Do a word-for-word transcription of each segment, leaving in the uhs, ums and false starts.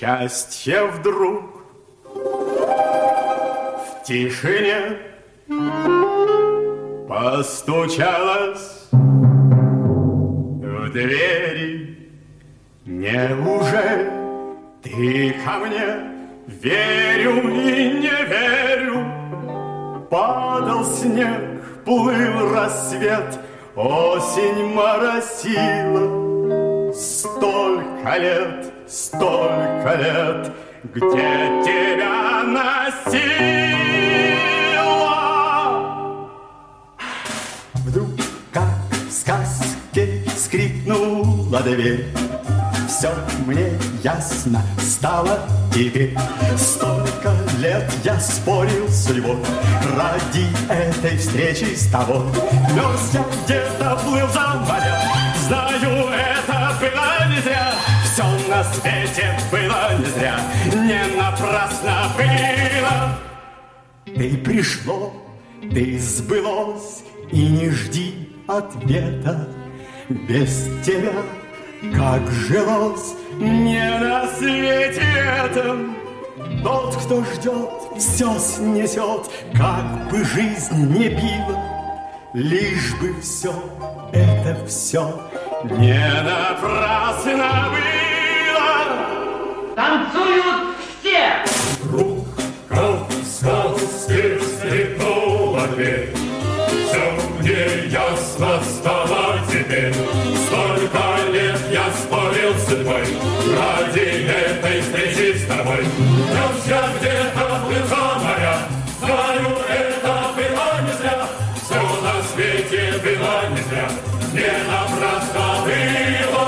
Счастье вдруг в тишине постучалось в двери. Неужели ты ко мне? Верю и не верю. Падал снег, плыл рассвет, осень моросила. Столько лет, столько лет, где тебя носила. Вдруг, как в сказке, скрипнула дверь. Все мне ясно стало теперь. Столько лет я спорил с судьбой ради этой встречи с тобой. Мерз я где-то, плыл за моря. Знаю, это было не зря. Все на свете было не зря. Не напрасно было. Ты пришло, ты сбылось, и не жди ответа. Без тебя как жилось мне на свете этом. Тот, кто ждет, все снесет, как бы жизнь не била. Лишь бы все, это все не напрасно было. Танцуют все! Вдруг, как в сказке, скрипнула дверь. Все мне ясно стало теперь. Столько лет я спорил с судьбой ради этой встречи с тобой. Мерз я где-то, плыл за моря. Знаю, это было не зря. Все на свете было не зря. Не напрасно было.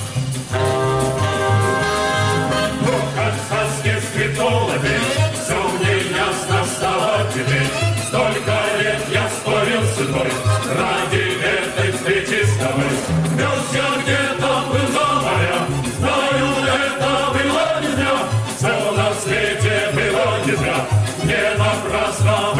Вдруг, как в сказке, скрипнула дверь. Все мне ясно стало теперь. Столько лет я спорил с судьбой ради этой встречи с тобой. Мерз я где-то, плыл за моря. Знаю, это было не зря. Все на свете было не зря. Не напрасно